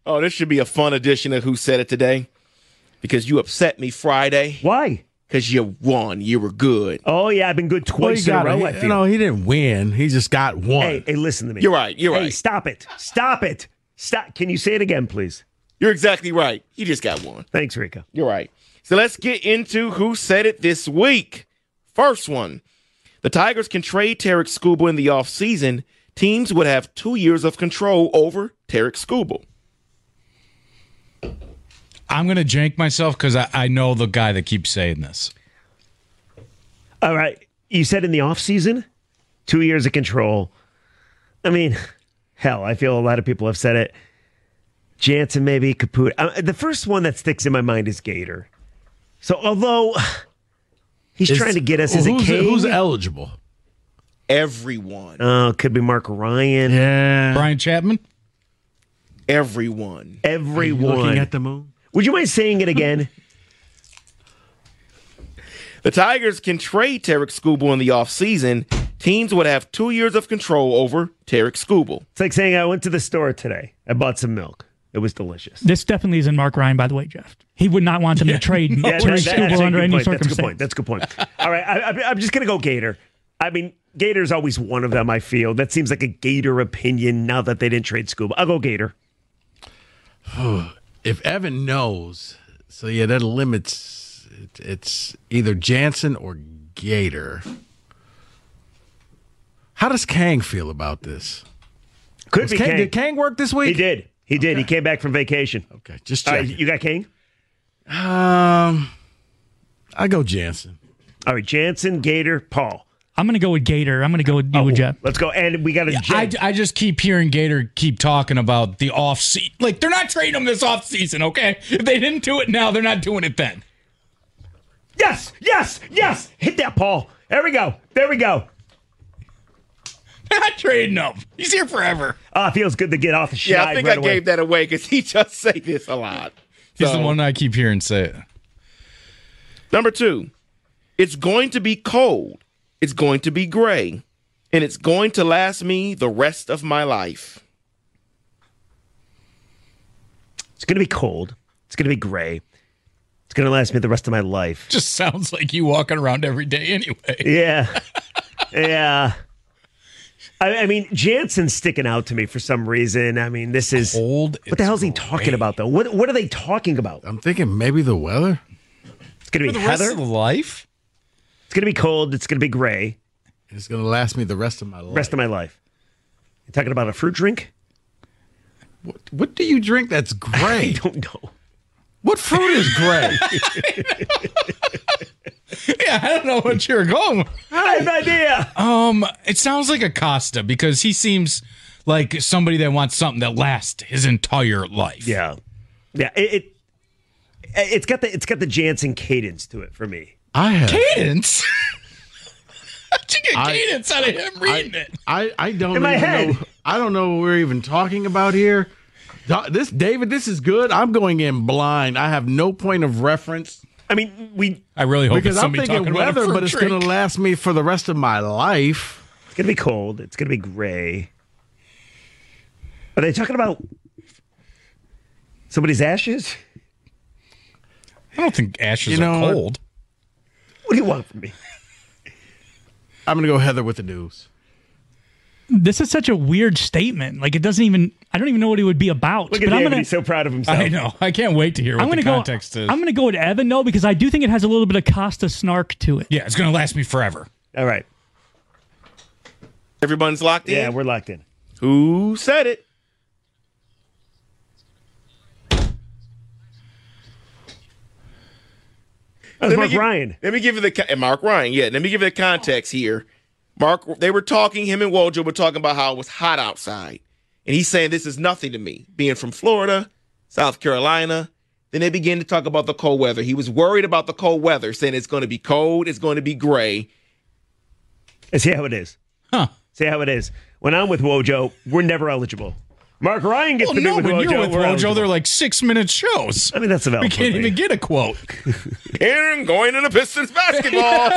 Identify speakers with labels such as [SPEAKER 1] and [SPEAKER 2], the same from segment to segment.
[SPEAKER 1] Oh, this should be a fun edition of Who Said It Today, because you upset me Friday.
[SPEAKER 2] Why?
[SPEAKER 1] Because you won. You were good.
[SPEAKER 2] Oh, yeah, I've been good twice in a row, I feel.
[SPEAKER 3] No, he didn't win. He just got one.
[SPEAKER 2] Hey, listen to me.
[SPEAKER 1] You're right. You're
[SPEAKER 2] Hey,
[SPEAKER 1] right.
[SPEAKER 2] stop it. Stop it. Stop. Can you say it again, please?
[SPEAKER 1] You're exactly right. You just got one.
[SPEAKER 2] Thanks, Rico.
[SPEAKER 1] You're right. So let's get into Who Said It this week. First one. The Tigers can trade Tarek Skubal in the offseason. Teams would have 2 years of control over Tarek Skubal.
[SPEAKER 4] I'm going to jank myself because I know the guy that keeps saying this.
[SPEAKER 2] All right. You said in the offseason, 2 years of control. I mean, hell, I feel a lot of people have said it. Jansen, maybe, Caputo. The first one that sticks in my mind is Gator. So, although he's trying to get us as a king.
[SPEAKER 3] Who's eligible?
[SPEAKER 1] Everyone.
[SPEAKER 2] Oh, it could be Mark Ryan.
[SPEAKER 3] Yeah.
[SPEAKER 4] Brian Chapman?
[SPEAKER 1] Everyone.
[SPEAKER 2] Everyone.
[SPEAKER 3] Looking at the moon?
[SPEAKER 2] Would you mind saying it again?
[SPEAKER 1] The Tigers can trade Tarek Skubal in the offseason. Teams would have 2 years of control over Tarek Skubal.
[SPEAKER 2] It's like saying I went to the store today. I bought some milk. It was delicious.
[SPEAKER 5] This definitely isn't Mark Ryan, by the way, Jeff. He would not want them to trade Tarek Skubal under any circumstance.
[SPEAKER 2] That's a good point. All right, I'm just going to go Gator. I mean, Gator's always one of them, I feel. That seems like a Gator opinion now that they didn't trade Skubal. I'll go Gator.
[SPEAKER 3] If Evan knows, so yeah, that limits. It's either Jansen or Gator. How does Kang feel about this?
[SPEAKER 2] Could be Kang.
[SPEAKER 3] Did Kang work this week?
[SPEAKER 2] He did. He did. He came back from vacation.
[SPEAKER 3] Okay, just
[SPEAKER 2] All
[SPEAKER 3] check.
[SPEAKER 2] right, you got Kang?
[SPEAKER 3] I go Jansen.
[SPEAKER 2] All right, Jansen, Gator, Paul.
[SPEAKER 5] I'm going to go with Gator. I'm going to go with you, Jeff.
[SPEAKER 2] Let's go. And we got a J.
[SPEAKER 4] I just keep hearing Gator keep talking about the off-season. Like, they're not trading him this off-season, okay? If they didn't do it now, they're not doing it then.
[SPEAKER 2] Yes. Hit that, Paul. There we go.
[SPEAKER 4] They're not trading him. He's here forever.
[SPEAKER 2] It feels good to get off the schneid
[SPEAKER 1] Yeah, I think
[SPEAKER 2] right
[SPEAKER 1] I
[SPEAKER 2] away.
[SPEAKER 1] gave that away because he just say this a lot.
[SPEAKER 4] He's
[SPEAKER 1] So,
[SPEAKER 4] the one I keep hearing say it.
[SPEAKER 1] Number 2. It's going to be cold. It's going to be gray. And it's going to last me the rest of my life.
[SPEAKER 2] It's going to be cold. It's going to be gray. It's going to last me the rest of my life.
[SPEAKER 4] Just sounds like you walking around every day anyway.
[SPEAKER 2] Yeah. Yeah. I mean, Jansen's sticking out to me for some reason. I mean, this is...
[SPEAKER 4] Cold.
[SPEAKER 2] What the hell is he talking about, though? What are they talking about?
[SPEAKER 3] I'm thinking maybe the weather.
[SPEAKER 2] It's going to be
[SPEAKER 4] The rest
[SPEAKER 2] Heather.
[SPEAKER 4] of the life?
[SPEAKER 2] It's going to be cold. It's going to be gray.
[SPEAKER 3] It's going to last me the rest of my life.
[SPEAKER 2] Rest of my life. You talking about a fruit drink?
[SPEAKER 3] What do you drink that's
[SPEAKER 2] I
[SPEAKER 3] gray?
[SPEAKER 2] don't know.
[SPEAKER 3] What fruit is gray?
[SPEAKER 4] Yeah, I don't know what you're going with.
[SPEAKER 2] I have no idea.
[SPEAKER 4] It sounds like a Costa because he seems like somebody that wants something that lasts his entire life.
[SPEAKER 2] Yeah. It's got the Jansen cadence to it for me.
[SPEAKER 3] I have.
[SPEAKER 4] Cadence? How'd you get cadence out of him reading it?
[SPEAKER 3] I don't
[SPEAKER 2] In my
[SPEAKER 3] even
[SPEAKER 2] head.
[SPEAKER 3] know. I don't know what we're even talking about here. David, this is good. I'm going in blind. I have no point of reference.
[SPEAKER 2] I mean,
[SPEAKER 4] I really hope
[SPEAKER 3] Because
[SPEAKER 4] it's
[SPEAKER 3] I'm
[SPEAKER 4] somebody
[SPEAKER 3] thinking
[SPEAKER 4] talking about
[SPEAKER 3] weather,
[SPEAKER 4] a fruit
[SPEAKER 3] but it's
[SPEAKER 4] drink.
[SPEAKER 3] going to last me for the rest of my life.
[SPEAKER 2] it's going to be cold. It's going to be gray. Are they talking about somebody's ashes?
[SPEAKER 4] I don't think ashes
[SPEAKER 3] You know
[SPEAKER 4] are
[SPEAKER 3] what?
[SPEAKER 4] cold.
[SPEAKER 2] What do you want from me?
[SPEAKER 3] I'm going to go Heather with the news.
[SPEAKER 5] This is such a weird statement. Like, it doesn't even, I don't even know what it would be about.
[SPEAKER 2] Look at
[SPEAKER 5] but I'm
[SPEAKER 2] David.
[SPEAKER 5] gonna,
[SPEAKER 2] He's so proud of himself.
[SPEAKER 4] I know. I can't wait to hear what the context is.
[SPEAKER 5] I'm going to go with Evan, though, because I do think it has a little bit of Costa snark to it.
[SPEAKER 4] Yeah, it's going to last me forever.
[SPEAKER 2] All right.
[SPEAKER 1] Everyone's locked in?
[SPEAKER 2] Yeah, we're locked in.
[SPEAKER 1] Who said it?
[SPEAKER 2] That was Mark Ryan.
[SPEAKER 1] Let me give you the Mark Ryan. Yeah, let me give you the context here. Mark, they were talking. Him and Wojo were talking about how it was hot outside, and he's saying this is nothing to me. Being from Florida, South Carolina, then they began to talk about the cold weather. He was worried about the cold weather, saying it's going to be cold, it's going to be gray.
[SPEAKER 2] And see how it is.
[SPEAKER 4] Huh.
[SPEAKER 2] See how it is. When I'm with Wojo, we're never eligible. Mark Ryan gets
[SPEAKER 4] Well,
[SPEAKER 2] to be
[SPEAKER 4] no,
[SPEAKER 2] with
[SPEAKER 4] when
[SPEAKER 2] Wojo.
[SPEAKER 4] you're with
[SPEAKER 2] we're
[SPEAKER 4] Wojo,
[SPEAKER 2] eligible.
[SPEAKER 4] they're like 6-minute shows.
[SPEAKER 2] I mean, that's a valid
[SPEAKER 4] We can't
[SPEAKER 2] point.
[SPEAKER 4] even get a quote.
[SPEAKER 1] Aaron going to the Pistons basketball.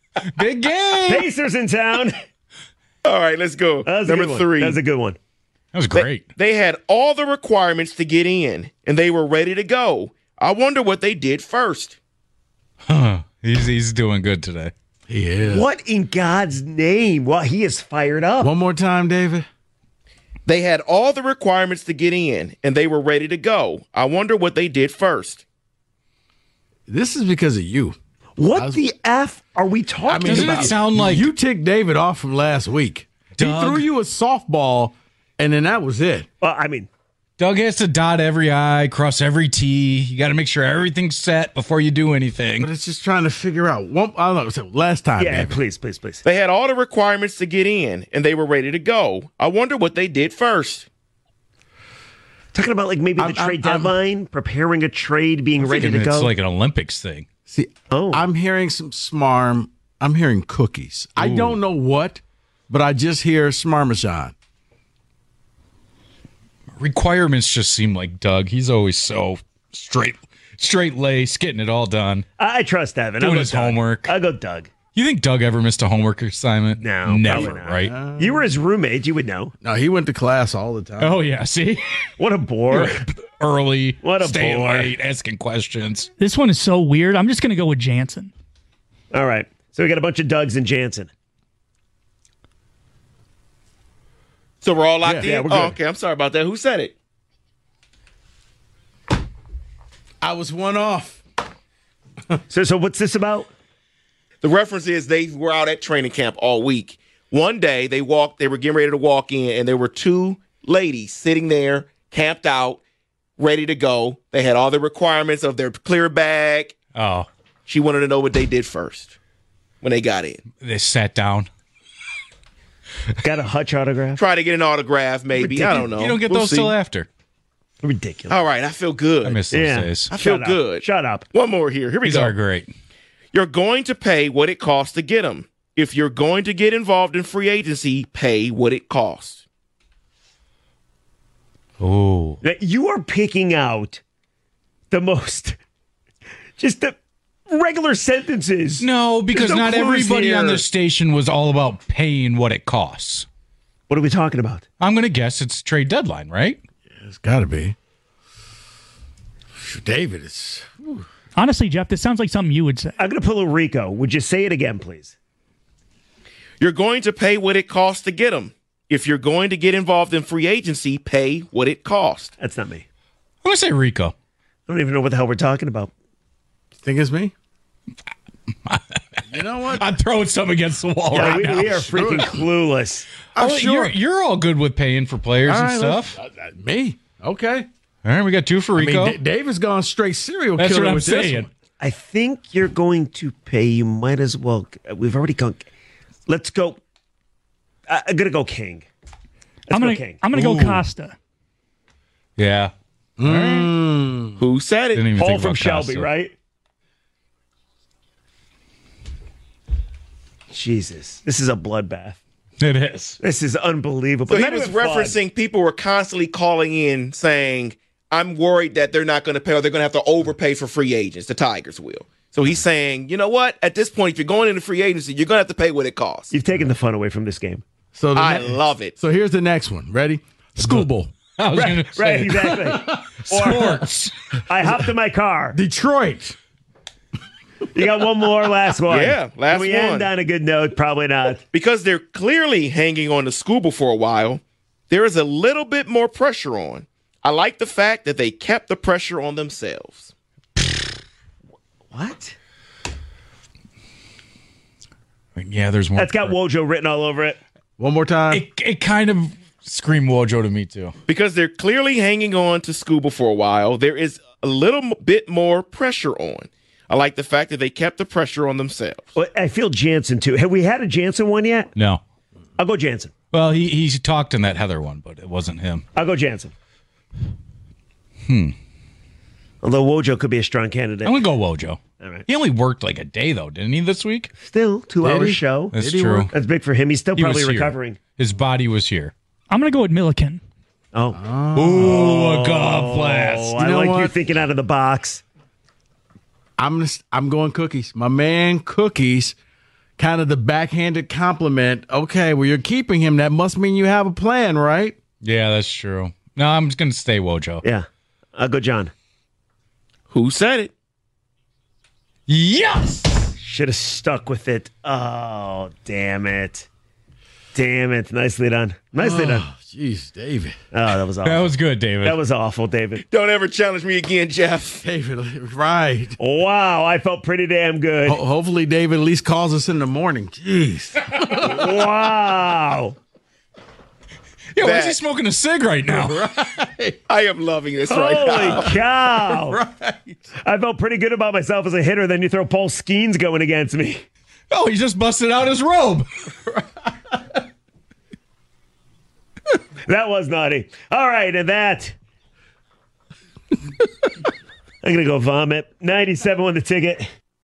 [SPEAKER 4] Big game.
[SPEAKER 2] Pacers in town.
[SPEAKER 1] All right, let's go.
[SPEAKER 2] That was a
[SPEAKER 1] Number
[SPEAKER 2] good one.
[SPEAKER 1] 3.
[SPEAKER 2] That was a good one.
[SPEAKER 4] That was great.
[SPEAKER 1] They had all the requirements to get in, and they were ready to go. I wonder what they did first.
[SPEAKER 4] He's doing good today.
[SPEAKER 3] He is.
[SPEAKER 2] What in God's name? Well, he is fired up.
[SPEAKER 3] One more time, David.
[SPEAKER 1] They had all the requirements to get in, and they were ready to go. I wonder what they did first.
[SPEAKER 3] This is because of you.
[SPEAKER 2] What the F are we talking
[SPEAKER 4] Doesn't
[SPEAKER 2] about?
[SPEAKER 4] it sound like
[SPEAKER 3] You ticked David off from last week.
[SPEAKER 4] Doug?
[SPEAKER 3] He threw you a softball, and then that was it.
[SPEAKER 2] Well, I mean,
[SPEAKER 4] Doug has to dot every I, cross every T. You got to make sure everything's set before you do anything.
[SPEAKER 3] But it's just trying to figure out. I don't know. So last time,
[SPEAKER 2] yeah,
[SPEAKER 3] David.
[SPEAKER 2] please.
[SPEAKER 1] They had all the requirements to get in, and they were ready to go. I wonder what they did first.
[SPEAKER 2] Talking about like maybe the trade deadline, preparing a trade, being ready to
[SPEAKER 4] It's
[SPEAKER 2] go.
[SPEAKER 4] like an Olympics thing.
[SPEAKER 3] See,
[SPEAKER 2] Oh.
[SPEAKER 3] I'm hearing some smarm. I'm hearing cookies. I don't know what, but I just hear smarmachan.
[SPEAKER 4] Requirements just seem like Doug. He's always so straight lace, getting it all done.
[SPEAKER 2] I trust Evan. I'll
[SPEAKER 4] Doing
[SPEAKER 2] go
[SPEAKER 4] his
[SPEAKER 2] Doug.
[SPEAKER 4] homework.
[SPEAKER 2] I'll go Doug.
[SPEAKER 4] You think Doug ever missed a homework assignment?
[SPEAKER 2] No,
[SPEAKER 4] never.
[SPEAKER 2] probably not.
[SPEAKER 4] Right?
[SPEAKER 2] You were his roommate. You would know.
[SPEAKER 3] No, he went to class all the time.
[SPEAKER 4] Oh yeah. See,
[SPEAKER 2] What a bore.
[SPEAKER 4] early,
[SPEAKER 2] What a
[SPEAKER 4] staying
[SPEAKER 2] bore.
[SPEAKER 4] late, asking questions.
[SPEAKER 5] This one is so weird. I'm just going to go with Jansen.
[SPEAKER 2] All right. So we got a bunch of Dougs and Jansen.
[SPEAKER 1] So we're all locked
[SPEAKER 2] Yeah,
[SPEAKER 1] in?
[SPEAKER 2] we're good.
[SPEAKER 1] Oh, okay. I'm sorry about that. Who said it?
[SPEAKER 3] I was one off.
[SPEAKER 2] So what's this about?
[SPEAKER 1] The reference is they were out at training camp all week. One day they were getting ready to walk in, and there were two ladies sitting there, camped out, ready to go. They had all the requirements of their clear bag.
[SPEAKER 4] Oh,
[SPEAKER 1] She wanted to know what they did first when they got in.
[SPEAKER 4] they sat down.
[SPEAKER 2] Got a Hutch autograph?
[SPEAKER 1] Try to get an autograph, maybe. I don't know.
[SPEAKER 4] You don't get
[SPEAKER 1] We'll
[SPEAKER 4] those
[SPEAKER 1] see.
[SPEAKER 4] till after.
[SPEAKER 2] Ridiculous.
[SPEAKER 1] All right, I feel good.
[SPEAKER 4] I miss those days.
[SPEAKER 1] I feel
[SPEAKER 2] Shut up.
[SPEAKER 1] good.
[SPEAKER 2] Shut up.
[SPEAKER 1] One more here. Here we
[SPEAKER 4] These
[SPEAKER 1] go.
[SPEAKER 4] are great.
[SPEAKER 1] You're going to pay what it costs to get them. If you're going to get involved in free agency, pay what it costs.
[SPEAKER 4] Oh,
[SPEAKER 2] That you are picking out the most, just the regular sentences.
[SPEAKER 4] no, because
[SPEAKER 2] There's no
[SPEAKER 4] not
[SPEAKER 2] clues
[SPEAKER 4] everybody on
[SPEAKER 2] here.
[SPEAKER 4] the station was all about paying what it costs.
[SPEAKER 2] What are we talking about?
[SPEAKER 4] I'm going to guess it's trade deadline, right?
[SPEAKER 3] It's got to be. David, it's.
[SPEAKER 5] Honestly, Jeff, this sounds like something you would say.
[SPEAKER 2] I'm going to pull a Rico. Would you say it again, please?
[SPEAKER 1] You're going to pay what it costs to get them. If you're going to get involved in free agency, pay what it costs.
[SPEAKER 2] That's not me.
[SPEAKER 4] I'm going to say Rico.
[SPEAKER 2] I don't even know what the hell we're talking about.
[SPEAKER 3] Think it's me? You know what?
[SPEAKER 4] I'm throwing some against the wall right now.
[SPEAKER 2] We are freaking clueless.
[SPEAKER 3] I'm
[SPEAKER 4] Oh,
[SPEAKER 3] sure.
[SPEAKER 4] you're all good with paying for players
[SPEAKER 3] All
[SPEAKER 4] and
[SPEAKER 3] right,
[SPEAKER 4] stuff.
[SPEAKER 3] me? Okay.
[SPEAKER 4] All right, we got two for
[SPEAKER 3] I
[SPEAKER 4] Rico.
[SPEAKER 3] mean, David's gone straight serial
[SPEAKER 4] That's
[SPEAKER 3] killer
[SPEAKER 4] what I'm
[SPEAKER 3] with this
[SPEAKER 4] saying.
[SPEAKER 3] one.
[SPEAKER 2] I think you're going to pay. You might as well. We've already gone. Let's go. I'm going to go King.
[SPEAKER 5] I'm
[SPEAKER 2] go
[SPEAKER 5] gonna
[SPEAKER 2] King.
[SPEAKER 5] go Costa.
[SPEAKER 4] Yeah.
[SPEAKER 1] Who said
[SPEAKER 4] Didn't
[SPEAKER 1] it?
[SPEAKER 4] even
[SPEAKER 2] Paul
[SPEAKER 4] think
[SPEAKER 2] from
[SPEAKER 4] about
[SPEAKER 2] Shelby,
[SPEAKER 4] Costa.
[SPEAKER 2] right? Jesus, this is a bloodbath.
[SPEAKER 4] It is.
[SPEAKER 2] This is unbelievable.
[SPEAKER 1] So he
[SPEAKER 2] Not
[SPEAKER 1] was
[SPEAKER 2] even fun.
[SPEAKER 1] referencing people were constantly calling in saying, I'm worried that they're not going to pay or they're going to have to overpay for free agents. The Tigers will. So he's saying, you know what? At this point, if you're going into free agency, you're going to have to pay what it costs.
[SPEAKER 2] You've taken the fun away from this game.
[SPEAKER 3] So
[SPEAKER 1] I love it.
[SPEAKER 3] So here's the next one. Ready? Schoolboy.
[SPEAKER 4] I was going
[SPEAKER 2] Right,
[SPEAKER 4] to say
[SPEAKER 2] right, exactly.
[SPEAKER 4] sports.
[SPEAKER 2] I hopped in my car.
[SPEAKER 3] Detroit.
[SPEAKER 2] You got one more, last one.
[SPEAKER 1] Yeah, last
[SPEAKER 2] Can we
[SPEAKER 1] one.
[SPEAKER 2] end on a good note? Probably not.
[SPEAKER 1] Because they're clearly hanging on to Scuba for a while, there is a little bit more pressure on. I like the fact that they kept the pressure on themselves.
[SPEAKER 2] What?
[SPEAKER 4] Yeah, there's more.
[SPEAKER 2] That's got Wojo written all over it.
[SPEAKER 3] One more time.
[SPEAKER 4] It kind of screamed Wojo to me, too.
[SPEAKER 1] Because they're clearly hanging on to Scuba for a while, there is a little bit more pressure on. I like the fact that they kept the pressure on themselves.
[SPEAKER 2] Well, I feel Jansen, too. Have we had a Jansen one yet?
[SPEAKER 4] No.
[SPEAKER 2] I'll go Jansen.
[SPEAKER 4] Well, he talked in that Heather one, but it wasn't him.
[SPEAKER 2] I'll go Jansen. Although Wojo could be a strong candidate.
[SPEAKER 4] I'm going to go Wojo.
[SPEAKER 2] All right.
[SPEAKER 4] He only worked like a day, though, didn't he, this week?
[SPEAKER 2] Still, 2 hour
[SPEAKER 3] he?
[SPEAKER 2] show.
[SPEAKER 4] That's
[SPEAKER 3] Did he
[SPEAKER 4] true.
[SPEAKER 3] work?
[SPEAKER 2] That's big for him. He's still
[SPEAKER 4] He was
[SPEAKER 2] probably
[SPEAKER 4] here.
[SPEAKER 2] recovering.
[SPEAKER 4] His body was here.
[SPEAKER 5] I'm gonna go with Milliken.
[SPEAKER 2] Oh.
[SPEAKER 4] Ooh, a golf blast.
[SPEAKER 2] I
[SPEAKER 3] know
[SPEAKER 2] like you
[SPEAKER 3] what?
[SPEAKER 2] thinking out of the box.
[SPEAKER 3] I'm going Cookies. My man Cookies. Kind of the backhanded compliment. Okay, well, you're keeping him. That must mean you have a plan, right?
[SPEAKER 4] Yeah, that's true. No, I'm just going to stay Wojo.
[SPEAKER 2] Yeah. I'll go John.
[SPEAKER 1] Who said it?
[SPEAKER 4] Yes!
[SPEAKER 2] Should have stuck with it. Oh, damn it. Damn it. Nicely done. Nicely done.
[SPEAKER 3] Jeez, David.
[SPEAKER 2] Oh, that was awful.
[SPEAKER 4] That was good, David.
[SPEAKER 2] That was awful, David.
[SPEAKER 1] Don't ever challenge me again, Jeff.
[SPEAKER 3] David, right.
[SPEAKER 2] Wow, I felt pretty damn good.
[SPEAKER 3] Hopefully, David at least calls us in the morning. Jeez.
[SPEAKER 2] Wow.
[SPEAKER 4] Yeah, why is he smoking a cig right now?
[SPEAKER 1] I am loving this right now.
[SPEAKER 2] Holy cow.
[SPEAKER 3] Right.
[SPEAKER 2] I felt pretty good about myself as a hitter. Then you throw Paul Skeens going against me.
[SPEAKER 4] Oh, he just busted out his robe.
[SPEAKER 2] That was naughty. All right, and that. I'm going to go vomit. 97 won the ticket.